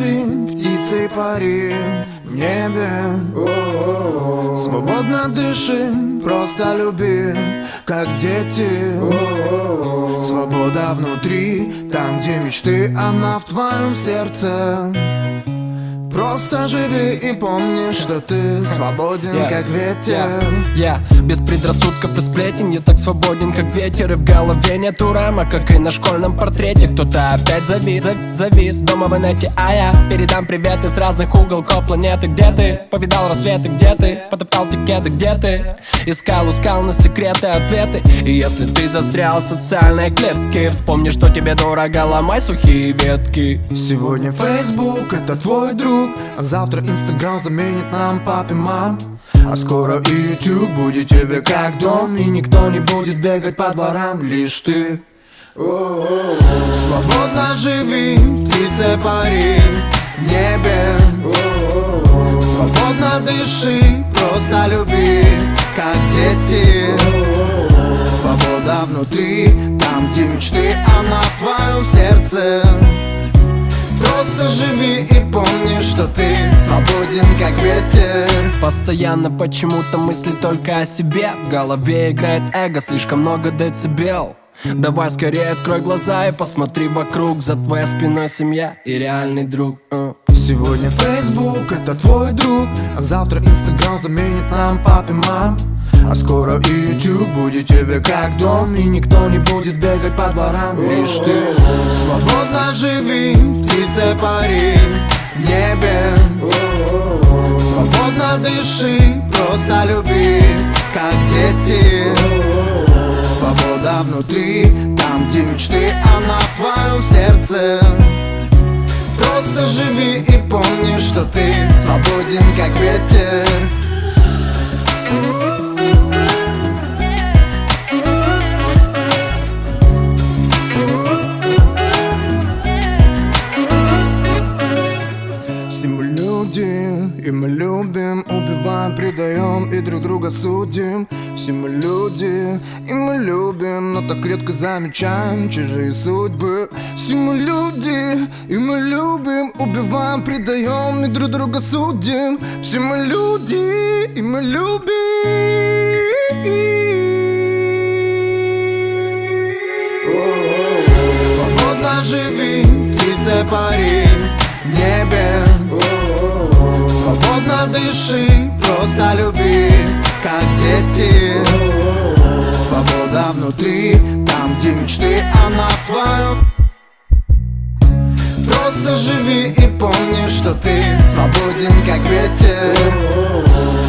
живи, птицей пари в небе. Свободно дыши, просто люби, как дети. Свобода внутри, там, где мечты, она в твоем сердце. Просто живи и помни, что ты свободен, как ветер. Без предрассудков и сплетен, я так свободен, как ветер. И в голове нету рамок, как и на школьном портрете. Кто-то опять завис дома в инете, а я передам привет из разных уголков планеты. Где ты? Повидал рассветы, где ты? Потоптал тикеты, где ты? Искал на секреты ответы. И если ты застрял в социальной клетке, вспомни, что тебе дорого, ломай сухие ветки. Сегодня Facebook — это твой друг, а завтра Instagram заменит нам пап и мам. А скоро и YouTube будет тебе как дом, и никто не будет бегать по дворам, лишь ты. Свободно живи, птицей пари в небе. Свободно дыши, просто люби, как дети. Свобода внутри, там, где мечты, она в твоем сердце. Просто живи и помни, что ты свободен, как ветер. Постоянно почему-то мысли только о себе. В голове играет эго, слишком много децибел. Давай скорее открой глаза и посмотри вокруг. За твоей спиной семья и реальный друг. Сегодня Facebook — это твой друг, а завтра Instagram заменит нам пап и мам. А скоро и YouTube будет тебе как дом, и никто не будет бегать по дворам, лишь ты. Свободно живи, птицей пари в небе. Свободно дыши, просто люби, как дети. Свобода внутри, там, где мечты, она в твоем сердце. Просто живи и помни, что ты свободен, как ветер. Все мы люди, и мы любим, убиваем, предаем и друг друга судим. Все мы люди, и мы любим, но так редко замечаем чужие судьбы. Все мы люди, и мы любим, убиваем, предаем и друг друга судим. Все мы люди, и мы любим. Свободно живи, птицей пари в небе. Свободно дыши, просто люби, как дети. Свобода внутри, там, где мечты, она в твоем. Просто живи и помни, что ты свободен, как ветер.